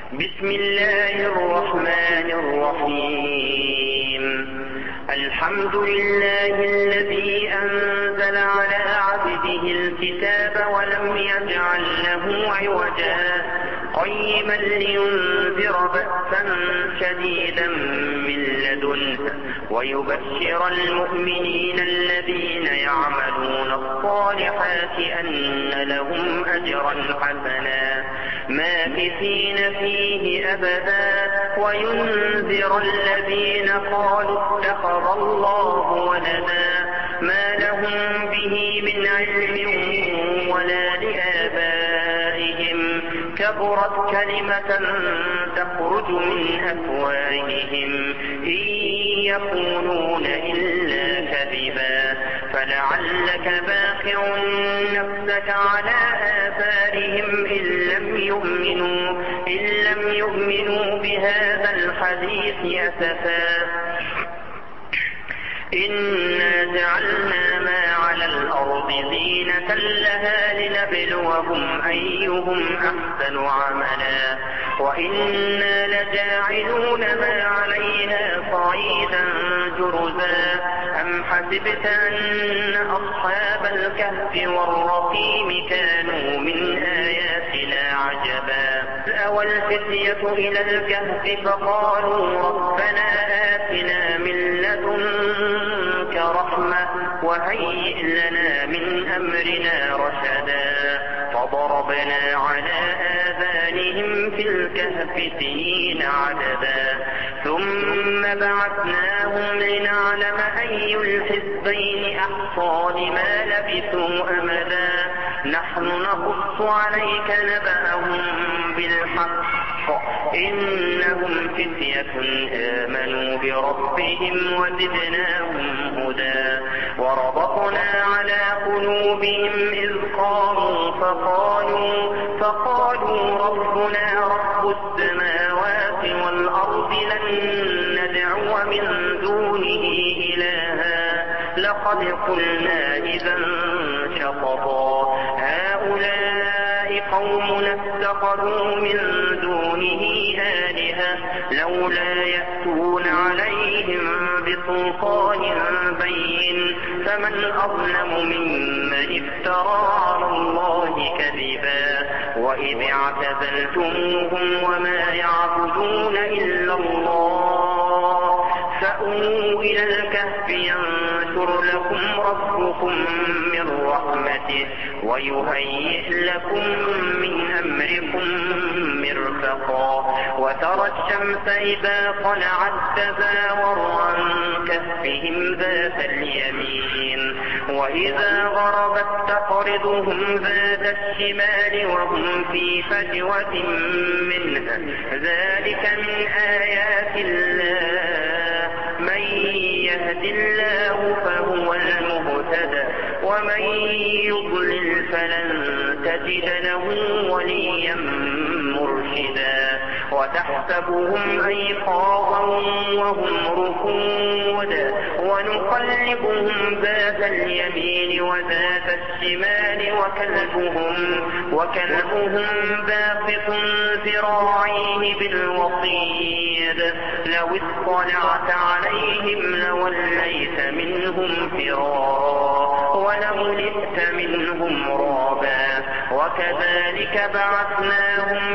بسم الله الرحمن الرحيم. الحمد لله الذي أنزل على عبده الكتاب ولم يجعل له عوجا قيما لينذر بأسا شديدا من لدنه ويبشر المؤمنين الذين يعملون الصالحات أن لهم أجرا حسنا ماكثين فيه أبدا وينذر الذين قالوا اتخذ الله ولدا ما لهم به من علم ولا لآبائهم كبرت كلمة تخرج من أفواههم إن يقولون إلا كذبا فلعلك باخع نفسك على آثارهم إن لم يؤمنوا بهذا الحديث أسفا إنا جعلنا ما على الأرض زينة لها لنبلوهم أيهم أحسن عملا وإنا لجاعلون ما عليها صعيدا جرزا أم حسبت أن أصحاب الكهف والرقيم كانوا من آياتنا عجبا أوى الفتية إلى الكهف فقالوا ربنا آتنا من لدنك رحمة وهيئ لنا من أمرنا رشدا فضربنا على آذانهم في الكهف سنين عددا ثم بعثناهم لنعلم أي الحزبين أحصى لما لبثوا أمدا نحن نقص عليك نبأهم بالحق إنهم فتية آمنوا بربهم وزدناهم هدى وربطنا على قلوبهم إذ قاموا فقالوا ربنا رب السماوات والأرض لن ندعو من دونه إلها لقد قلنا إذا شططا هؤلاء قوم اتخذوا من دونه آلهة لولا يأتون عليهم بسلطان بين فمن أظلم ممن افترى على الله كذبا وإذ اعتزلتموهم وما يعبدون إلا الله فأووا إلى الكهف ينشر لكم ربكم من رحمته ويهيئ لكم من أمركم مرفقا وترى الشمس إذا طلعت تزاور عن كهفهم ذات اليمين وإذا غربت تقرضهم ذات الشمال وهم في فجوة منها ذلك من آيات الله من يهد الله فهو المهتدى ومن يضلل فلن تجد له وليا مرشدا وتحسبهم أيقاظا وهم ركود ونقلبهم ذات اليمين وذات الشمال وكلبهم باسط ذراعيه بالوصيد لو اطلعت عليهم لوليت منهم فرارا ولملئت منهم رعبا وكذلك بعثناهم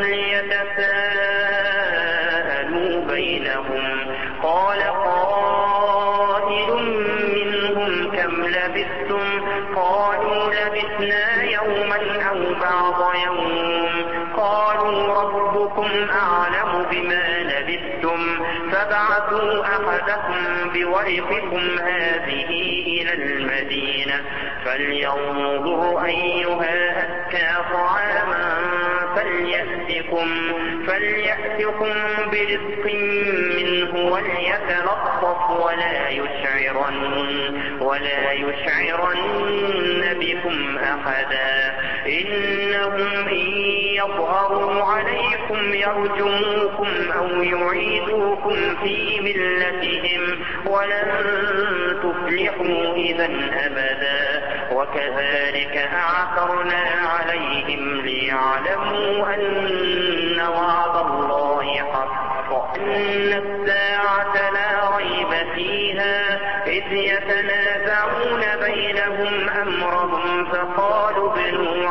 ليتساءلوا بينهم قال قائل منهم كم لبثتم قالوا لبثنا يوما أو بعض يوم قالوا ربكم أعلم بما لبثتم فابعثوا أحدكم بورقكم هذه إلى المدينة فلينظر أيها أزكى طعاما فليأتكم برزق منه وليتلطف ولا يشعرن بكم أحدا إنهم إن يظهروا عليكم يرجموكم أو يعيدوكم في ملتهم ولن تفلحوا إذا أبدا وكذلك أعثرنا عليهم ليعلموا أن وعد الله إذ يتنازعون بينهم أمرهم فقالوا ابنوا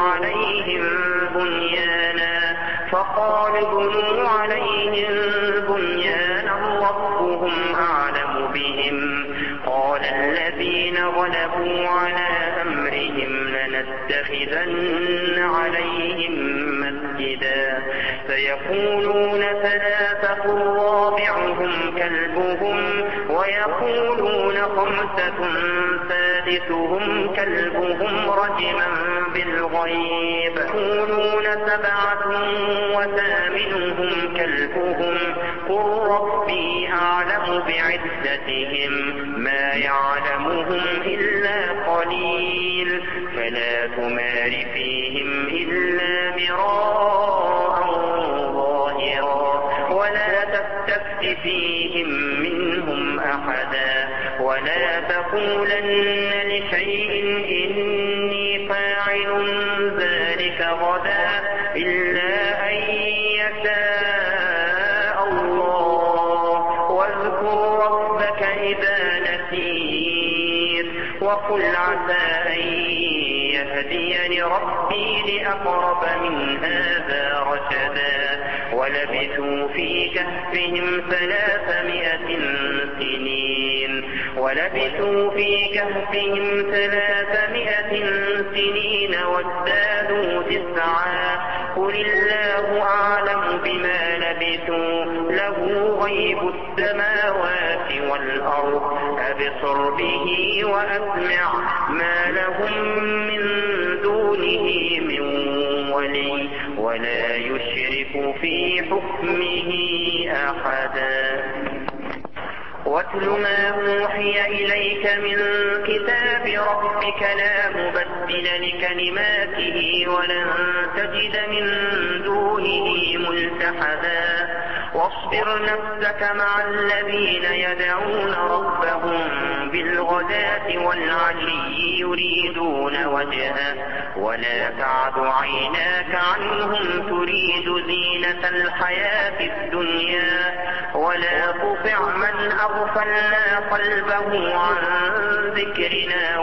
عليهم بنيانا ربهم أعلم بهم قال الذين غلبوا على أمرهم لنتخذن عليهم مسجدا سيقولون ثلاثة رابعهم كلبهم ويقولون خمسة سادسهم كلبهم رجما بالغيب يقولون سبعة وثامنهم كلبهم قل ربي أعلم بعدتهم ما يعلمهم إلا قليل فلا تمار فيهم إلا مراء ظاهرا ولا تستفت فيهم منهم أحدا ولا تقولن لشيء إني فاعل ذلك غدا إلا أن يشاء الله واذكر ربك إذا نسيت وقل عسى أن يهديني ربي لأقرب من هذا رشدا ولبثوا في كهفهم 300 سنين وازدادوا 9 قل الله أعلم بما لبثوا له غيب السماوات والأرض أبصر به وأسمع ما لهم من دونه من ولي ولا يشرك في حكمه أحدا واتل ما أوحي إليك من كتاب ربك لا مبدل لكلماته ولن تجد من دونه ملتحدا واصبر نفسك مع الذين يدعون ربهم بالغداة والعشي يريدون وجهه ولا تعد عيناك عنهم تريد زينة الحياة الدنيا ولا تطع من أغفلنا قلبه عن ذكرنا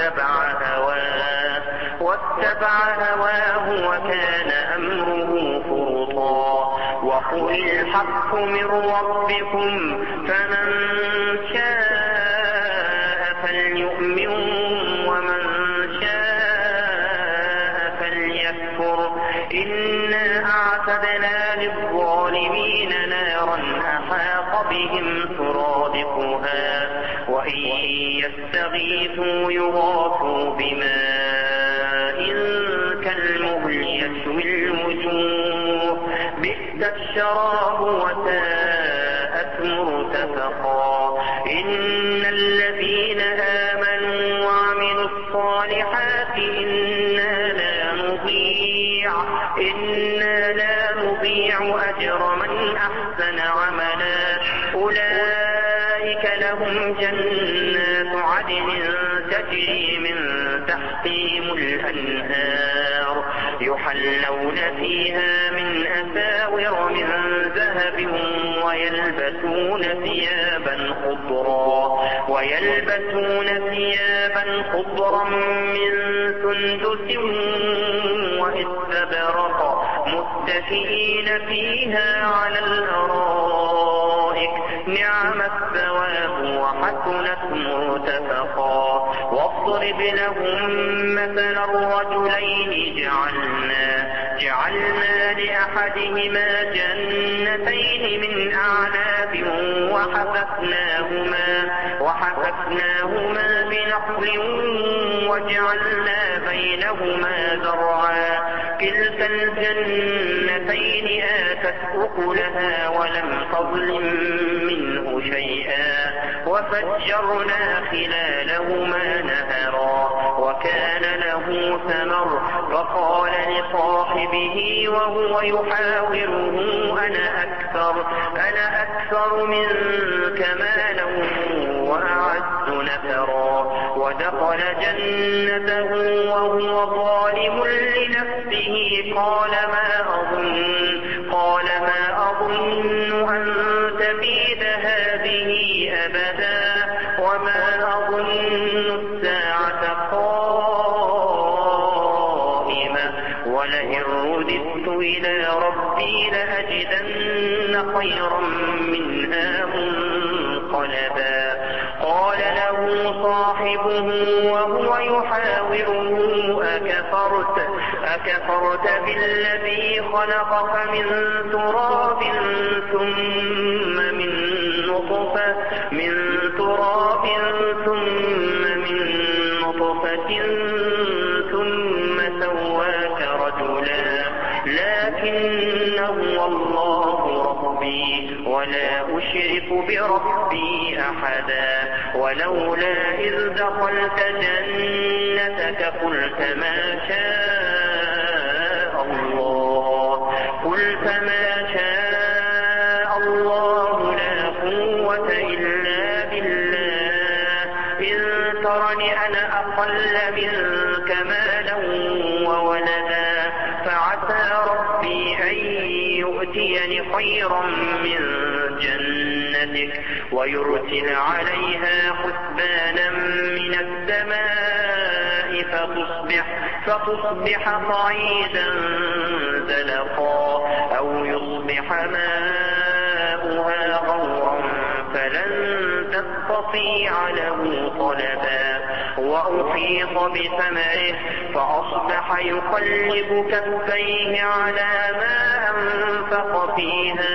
واتبع هواه وكان أمره فرطا وقل الحق من ربكم فمن شاء فليؤمن ومن شاء فليكفر إنا أعتدنا للظالمين نارا أحاط بهم سرادقها وإن يستغيثوا يغاثوا بماء كالمهل يشوي الوجوه بئس الشراب وساءت مرتفقا إن الذين آمنوا وعملوا الصالحات إنا لا نضيع أجر من أحسن عملا أولئك لهم جنات عدن تجري من تحتهم الأنهار يحلون فيها من أساور من ذهب ويلبسون ثيابا خضرا من سندس واستبرق متكئين فيها على الأرائك نعم الثواب وحسنت مرتفقا واضرب لهم مثلا الرجلين جعلنا لأحدهما جنتين من أعناب وحففناهما بنخل وجعلنا بينهما زرعا كلتا الجنتين آتت أكلها ولم تظلم منه شيئا وفجرنا خلالهما نهرا وكان له ثمر فقال لصاحبه وهو يحاوره أنا أكثر منك مالا وأعز نفرا ودخل جنته وهو ظالم لنفسه قال ما أظن أن تبيد هذه أبدا وما أظن الساعة قائمة ولئن رددت إلى ربي لأجدن خيرا منها منقلبا. قال له صاحبه وهو يحاوره أكفرت بالذي خلقك من تراب ثم من نطفة ثم سواك رجلا لكن هو الله ربي ولا أشرك بربي أحدا. ولولا إذ دخلت جنتك قلت ما شاء الله لا قوة إلا بالله إن ترني أنا أقل منك مالا وولدا فعسى ربي أن يؤتيني خيرا من جنتك ويرسل عليها حسبانا من السماء فتصبح صعيدا زلقا أو يصبح ماؤها غورا فلن تستطيع له طلبا. وأحيط بثمره فأصبح يقلب كفيه على ما أنفق فيها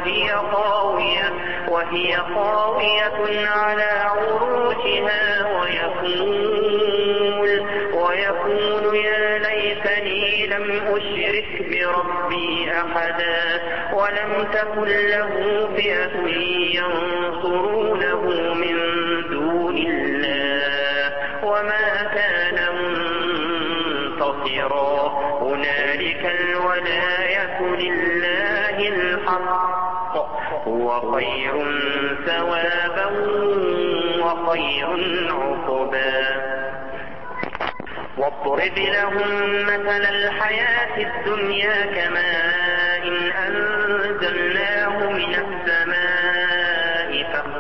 وهي خاوية على عروشها ويقول يا ليتني لم أشرك بربي أحدا ولم تكن له فئة ينصرونه من دون الله وما كان منتصرا. هنالك الولاية لله الحق هو خير ثوابا وخير عقبا. واضرب لهم مثل الحياة الدنيا كماء أنزلناه من السماء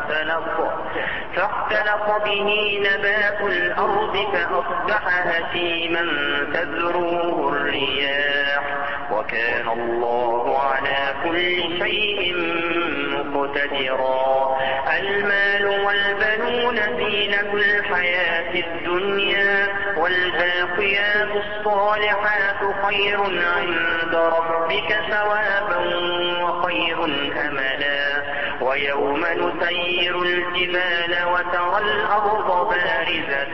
فاختلط به نبات الأرض فأصبح هشيما تذروه الرياح وكان الله على كل شيء مقتدرا. المال والبنون زينة الحياة الدنيا والباقيات الصالحات خير عند ربك ثوابا وخير أملا. ويوم نسير الجبال وترى الأرض بارزة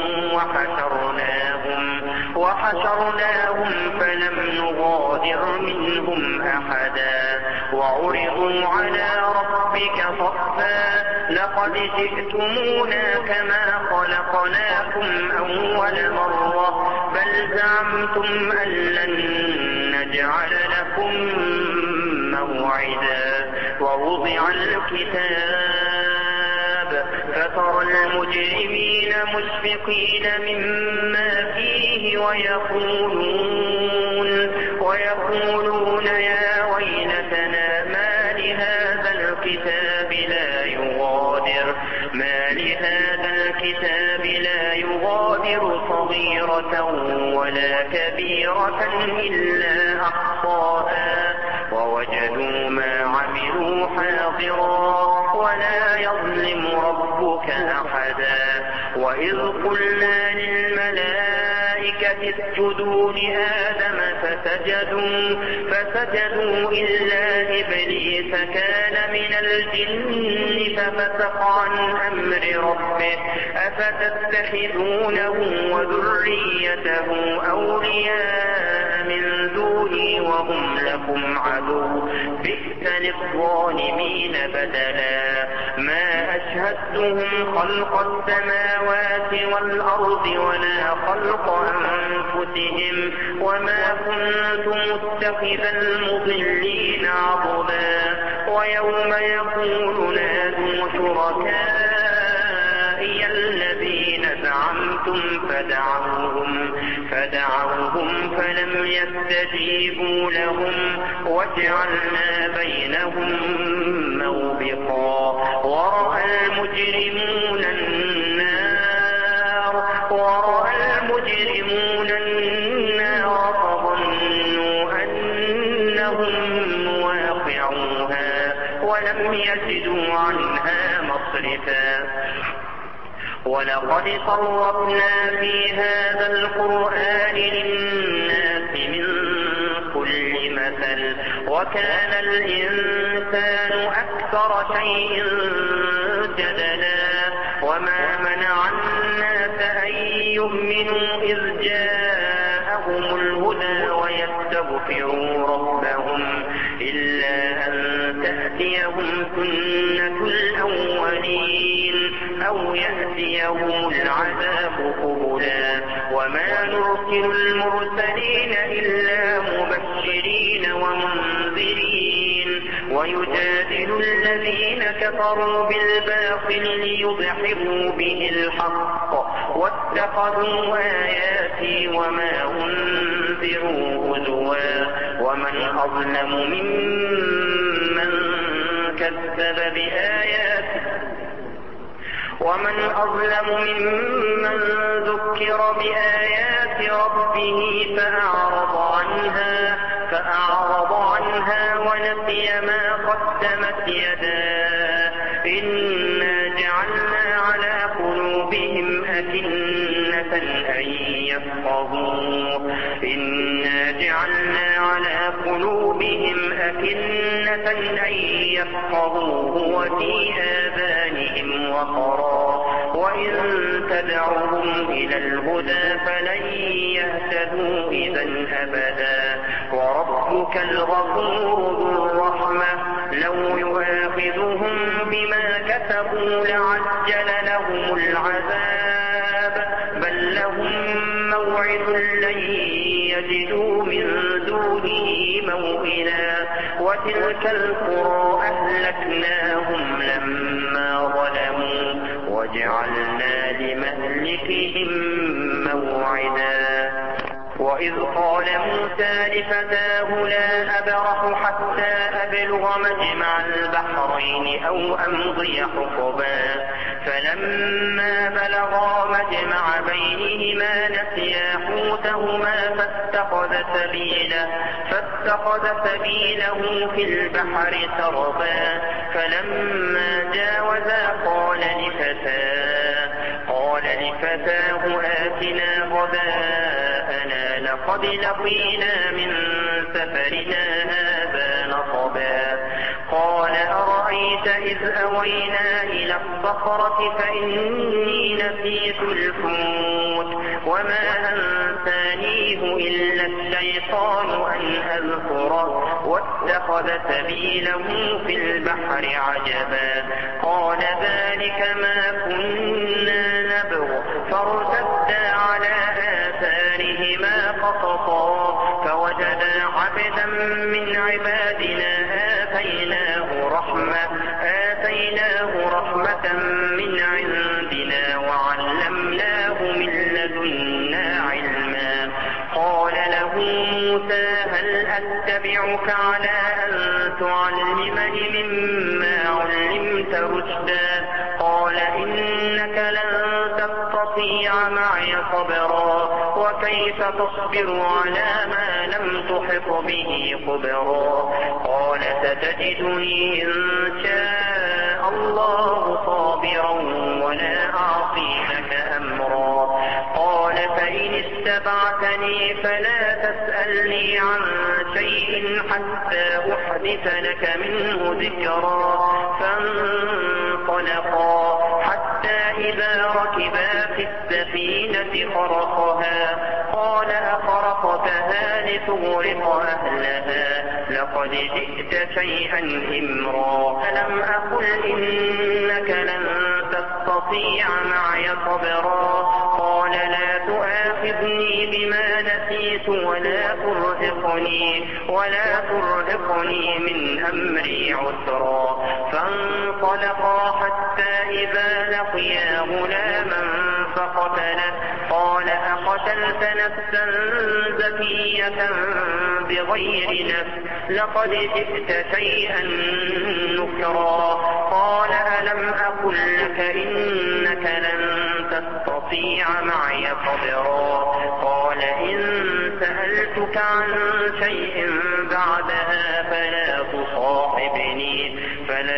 وحشرناهم فلم نغادر منهم أحدا. وعرضوا على ربك صفا لقد جئتمونا كما خلقناكم أول مرة بل زعمتم أن لن نجعل لكم موعدا. ووضع الكتاب فترى المجرمين مشفقين مما فيه ويقولون يا ويلتنا ما لهذا الكتاب لا يغادر صغيرة ولا كبيرة إلا أحصاها ووجدوا ما عملوا حاضرا ولا يظلم ربك أحدا. وإذ قلنا للملائكة اسجدوا لآدم فسجدوا إلا إبليس كان من الجن ففسق عن أمر ربه أفتتخذونه وذريته أولياء من دوني وهم لكم عدو بئس للظالمين بدلا. ما أشهدتهم خلق السماوات والأرض ولا خلق أنفسهم وما كنت متخذ المضلين عضدا. ويوم يقول نادوا شركائي الذين زعمتم فدعوهم فلم يستجيبوا لهم وجعلنا بينهم موبقا. ورأى المجرمون ولم يجدوا عنها مصرفا. ولقد صرفنا في هذا القرآن للناس من كل مثل وكان الإنسان أكثر شيء جدلا. وما منع الناس أن يؤمنوا إذ جاءهم الهدى ويستغفروا ربهم إلا أن تأتيهم سنة الأولين أو يأتيهم العذاب قبلا. وما نرسل المرسلين إلا مبشرين ومنذرين ويجادل الذين كفروا بالباطل ليضحكوا به الحق واتخذوا آياتي وما أنذروا هزوا. ومن أظلم ممن ذكر بآيات ربه فأعرض عنها ونسي ما قدمت يداه. إنا جعلنا على قلوبهم أكنة أن يفقهوه وفي آذانهم وقرا وإن تدعوهم إلى الهدى فلن يهتدوا إذا أبدا. وربك الغفور ذو الرحمة لو يؤاخذهم بما كسبوا لعجل لهم العذاب بل لهم موعد لن يجدوا من دونه موئلا. وتلك القرى أهلكناهم لما ظلموا وجعلنا لمهلكهم موعدا. وإذ قال موسى لفتاه لا أبرح حتى أبلغ مجمع البحرين أو أمضي حقبا. فلما بلغا مجمع بينهما نسيا حوتهما فاتخذ سبيله في البحر سربا. فلما جاوزا قال لفتاه آتنا غداءنا لقد لقينا من سفرنا هذا نصبا. قال أرأيت إذ أوينا إلى الصخرة فإني نسيت الحوت وما أنسانيه إلا الشيطان أن أذكره واتخذ سبيله في البحر عجبا. قال ذلك ما كنا نبغ فارتدا على آثارهما قصصا. فوجدا عبدا من عبادنا آتيناه رحمة من عندنا وعلمناه من لدنا علما. قال له موسى هل أتبعك على أن تعلمني مما علمت رشدا. قال إنك لن تستطيع معي صبرا وكيف تصبر على ما لم تحط به خبرا. قال ستجدني إن شاء الله صابرا ولا أعصي لك أمرا. قال فإن اتبعتني فلا تسألني عن شيء حتى أحدث لك منه ذكرا. فانطلقا حتى إذا ركبا في السفينة خرقها قال أخرقتها لتغرق أهلها لقد جئت شيئا إمرا. ألم أقل إنك لن تستطيع معي صبرا. قال لا تؤاخذني بما نسيت ولا ترهقني من أمري عسرا. فانطلقا حتى إذا لقيا غلاما فقتله. قال أقتلت نفسا زكية بغير نفس لقد جئت شيئا نكرا. قال ألم أقل لك إنك لن تستطيع معي صبرا. قال إن سألتك عن شيء بعدها فلا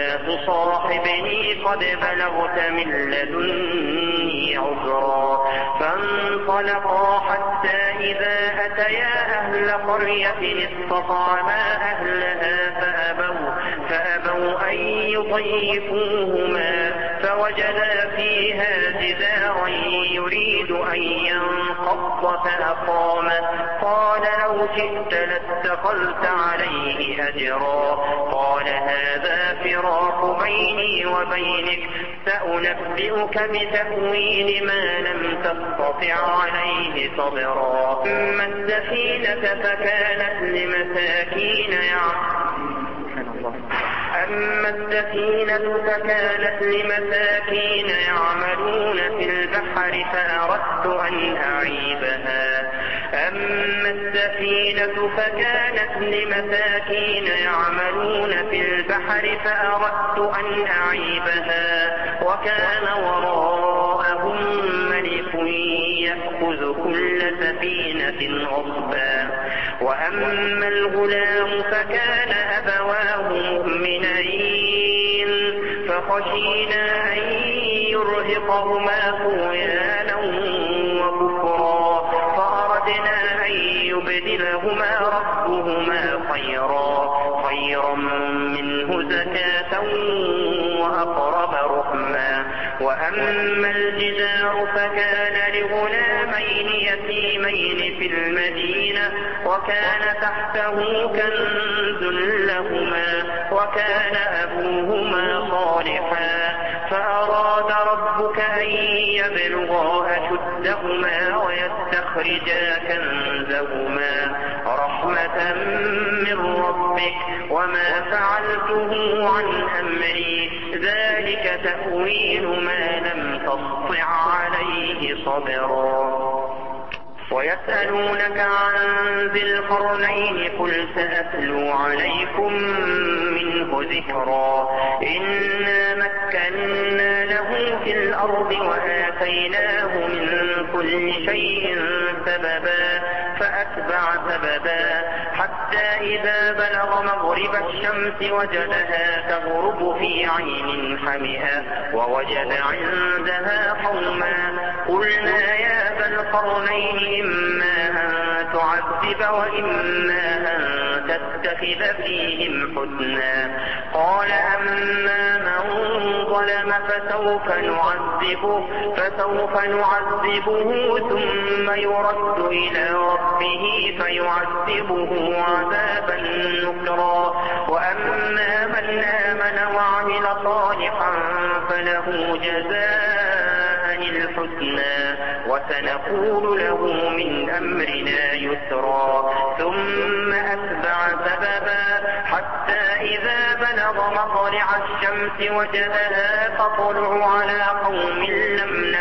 صاحبني قد بلغت من لدني عذرا. فانطلقا حتى إذا أتيا أهل قرية استطعما أهلها فأبوا أن يضيفوهما فوجدا فيها جدارا يريد أن ينقض فأقامه. قال لو شئت لاتخذت عليه أجرا. قال هذا فراق بيني وبينك سأنبئك بتأويل ما لم تستطع عليه صبرا. أما السفينة فكانت لمساكين يعملون في البحر فأردت أن أعيبها وكان وراءهم ملك يأخذ كل سفينة غصبا. وأما الغلام فكان أبواه مؤمنين فخشينا أن يرهقهما طغيانا وكفرا فأردنا أن يبدلهما ربهما خيرا منه زكاة وأقرب رحما. وأما الجدار فكان لغلامين يتيمين في المدينة وكان تحته كنز لهما وكان أبوهما صالحا فأراد ربك أن يبلغا أشدهما ويستخرجا كنزهما رحمة من ربك وما فعلته عن أمري ذلك تأويل ما لم تسطع عليه صبرا. ويسألونك عن ذي القرنين قل سأتلو عليكم منه ذكرا. إنا مكنا له في الأرض وآتيناه من كل شيء سببا فأتبع سببا حتى إذا بلغ مغرب الشمس وجدها تغرب في عين حمئة ووجد عندها قوما. قلنا يا ذا القرنين إما أن تعذب وإما أن تتخذ فيهم حسنا. قال أما من ظلم فسوف نعذبه ثم يرد إلى ربه فيعذبه عذابا نكرا. وأما من آمن وعمل صالحا فله جزاء الحسنى وسنقول له من أمرنا يسرا. ثم أتبع سببا حتى إذا بلغ مطلع الشمس وجدها تطلع على قوم لم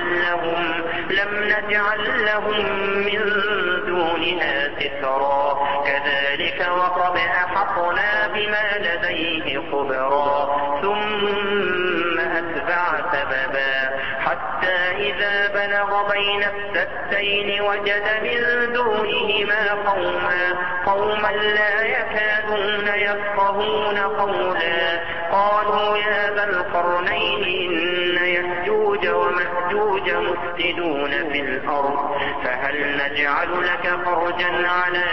نجعل لهم من دونها سترا. كذلك وقد أحطنا بما لديه خبرا. ثم أتبع سببا حتى إذا بلغ بين السدين وجد من دونهما قوما لا يكادون يفقهون قولا. قالوا يا ذا القرنين إن يأجوج ومأجوج مفسدون في الأرض فهل نجعل لك خرجا على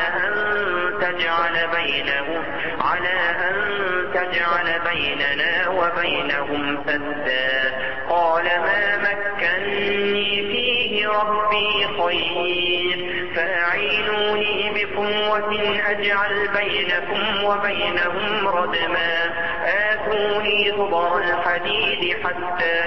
أن تجعل بيننا وبينهم سدا. قال ما مكني فيه ربي خير فأعينوني بقوة أجعل بينكم وبينهم ردما. آتوني زبر الحديد حتى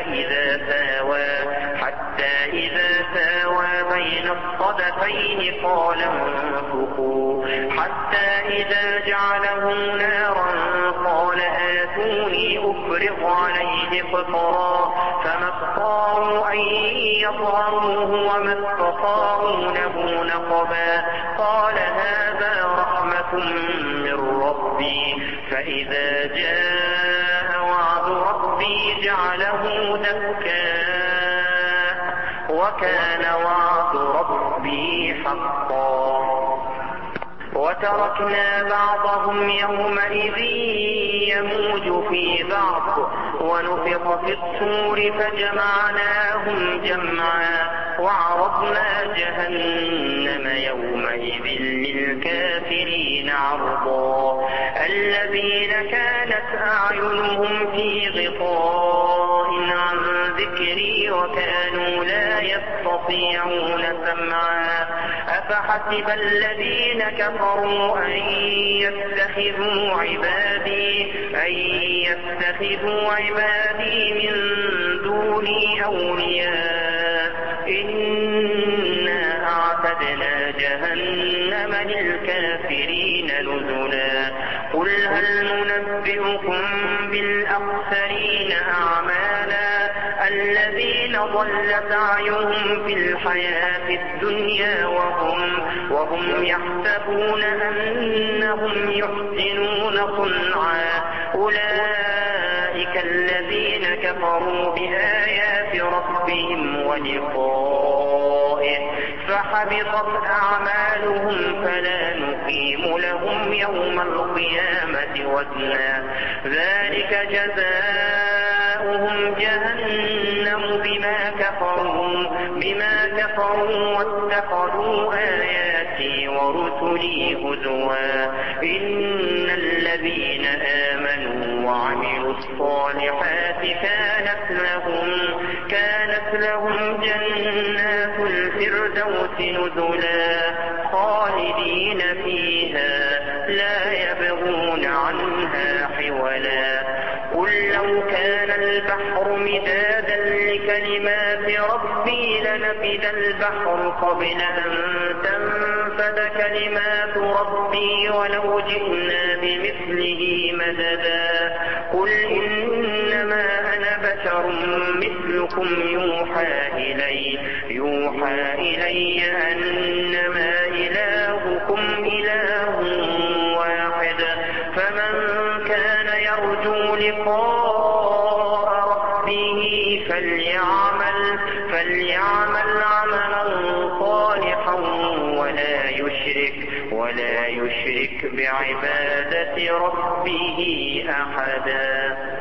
إذا ساوى بين الصدفين قال انفخوا حتى إذا جعله نارا قال آتوني أفرغ عليه قطرا. فما استطاعوا أن يظهروه وما استطاعوا له نقبا. قال هذا رحمة من ربي فإذا جاء وعد ربي جعله دكا وكان وعد ربي حقا. وتركنا بعضهم يومئذ يموج في بعض ونفخ في الصور فجمعناهم جمعا وعرضنا جهنم يومئذ للكافرين عرضا الذين كانت أعينهم في غطاء عن ذكري وكانوا لا يستطيعون سمعا أفحسب الذين كفروا أن يتخذوا عبادي من دوني أولياء إنا أعتدنا جهنم للكافرين نزلا قل هل ننبئكم بالأخسرين أعمالا الذين ضل سعيهم في الحياة الدنيا وهم يحسبون أنهم يحسنون صنعا أولئك الذين كفروا بآيات ربهم ولقائه فحبطت أعمالهم فلا نقيم لهم يوم القيامة وزنا ذلك جزاؤهم جهنم بما كفروا واتخذوا آياتي ورسلي هزوا إن الذين آمنوا وعملوا الصالحات كانت لهم جنات الفردوس نزلا خالدين فيها لا يبغون عنها حولا قل لو كان البحر مدادا لكلمات ربي لنفد البحر قبل أن تنفد كلمات ربي ولو جئنا بمثله مددا قل إنما أنا بشر مثلكم يوحى إلي أنما إلهكم إله واحد فمن كان يرجو لقاء ربه فليعمل عملا صالحا ولا يشرك بعبادة ربه أحدا.